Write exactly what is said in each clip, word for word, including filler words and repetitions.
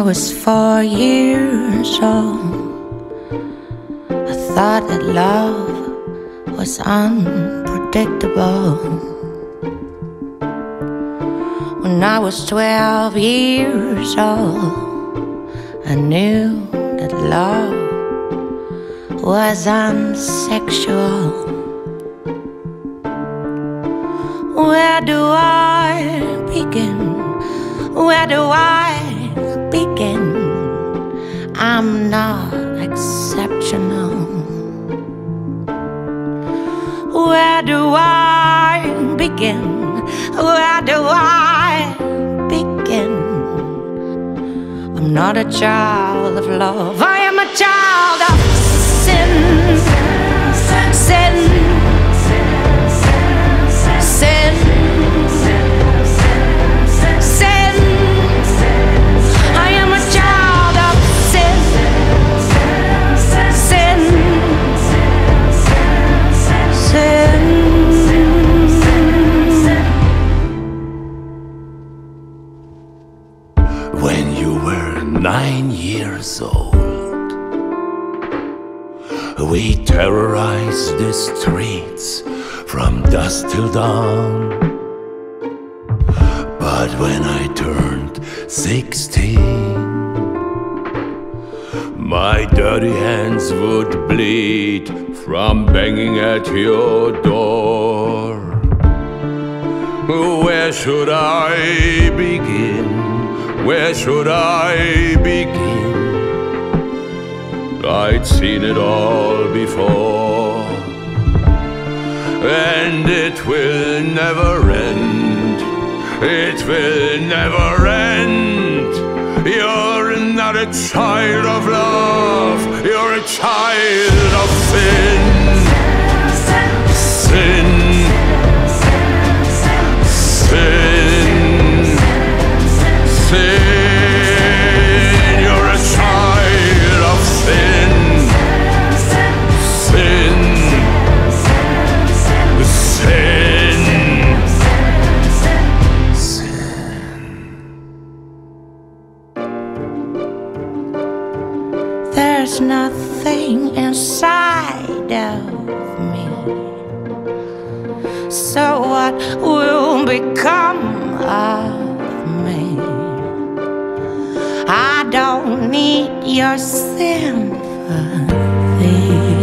was four years old, I thought that love was unpredictable. When I was twelve years old, I knew that love was unsexual. Where do I begin? Where do I begin? I'm not exceptional. Where do I begin? Where do I begin? I'm not a child of love. I am a child of sin. Sin. Sin. Sin. I am a child of sin. Sin. Sin. When you were nine years old, we terrorized the streets from dusk till dawn. But when I turned sixteen, my dirty hands would bleed from banging at your door. Where should I begin? Where should I begin? I'd seen it all before, and it will never end. It will never end. You're not a child of love. You're a child of sin. Sin. Sin. Sin. You're a child of sin. Sin. Sin. There's nothing inside of me, so what will become of me? I don't need your sympathy.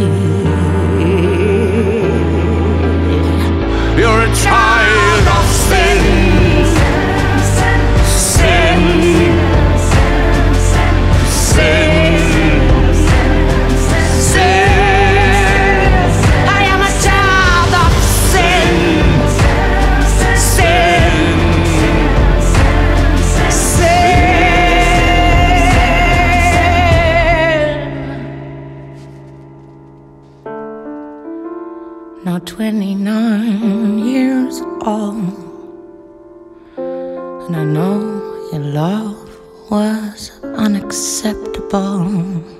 You're a child of sin. Sin. Sin. Now twenty-nine years old, and I know your love was unacceptable.